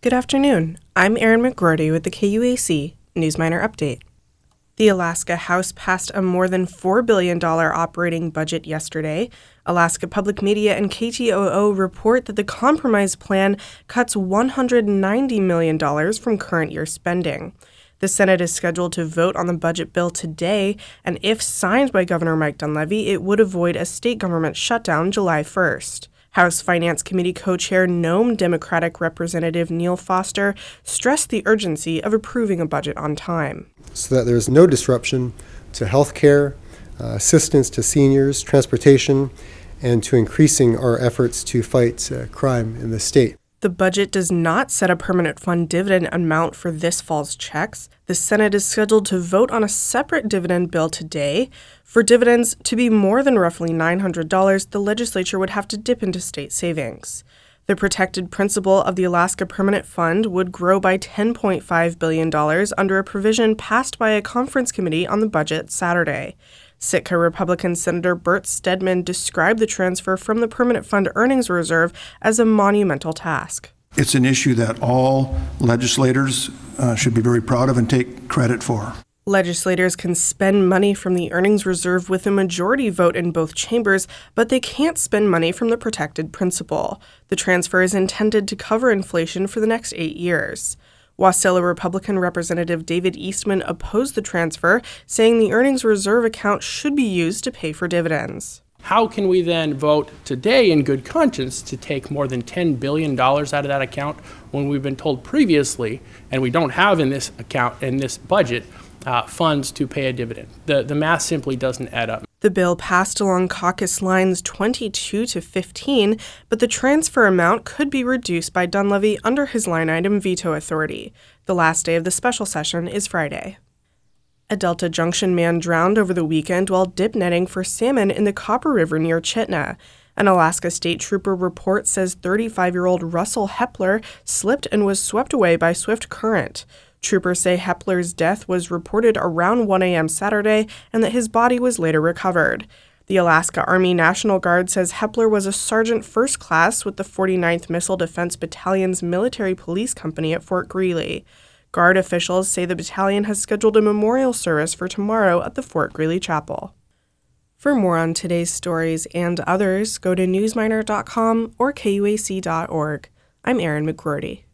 Good afternoon. I'm Erin McGroarty with the KUAC Newsminer Update. The Alaska House passed a more than $4 billion operating budget yesterday. Alaska Public Media and KTOO report that the compromise plan cuts $190 million from current year spending. The Senate is scheduled to vote on the budget bill today, and if signed by Governor Mike Dunleavy, it would avoid a state government shutdown July 1st. House Finance Committee co-chair Nome Democratic Representative Neil Foster stressed the urgency of approving a budget on time. So that there's no disruption to health care, assistance to seniors, transportation, and to increasing our efforts to fight crime in the state. The budget does not set a permanent fund dividend amount for this fall's checks. The Senate is scheduled to vote on a separate dividend bill today. For dividends to be more than roughly $900, the legislature would have to dip into state savings. The protected principal of the Alaska Permanent Fund would grow by $10.5 billion under a provision passed by a conference committee on the budget Saturday. Sitka Republican Senator Bert Stedman described the transfer from the Permanent Fund Earnings Reserve as a monumental task. It's an issue that all legislators should be very proud of and take credit for. Legislators can spend money from the earnings reserve with a majority vote in both chambers, but they can't spend money from the protected principal. The transfer is intended to cover inflation for the next 8 years. Wasilla Republican Representative David Eastman opposed the transfer, saying the earnings reserve account should be used to pay for dividends. How can we then vote today in good conscience to take more than $10 billion out of that account when we've been told previously, and we don't have in this account, in this budget, funds to pay a dividend? The math simply doesn't add up. The bill passed along caucus lines 22 to 15, but the transfer amount could be reduced by Dunleavy under his line item veto authority. The last day of the special session is Friday. A Delta Junction man drowned over the weekend while dip netting for salmon in the Copper River near Chitna. An Alaska State Trooper report says 35-year-old Russell Hepler slipped and was swept away by swift current. Troopers say Hepler's death was reported around 1 a.m. Saturday and that his body was later recovered. The Alaska Army National Guard says Hepler was a sergeant first class with the 49th Missile Defense Battalion's military police company at Fort Greely. Guard officials say the battalion has scheduled a memorial service for tomorrow at the Fort Greely Chapel. For more on today's stories and others, go to newsminer.com or kuac.org. I'm Erin McGroarty.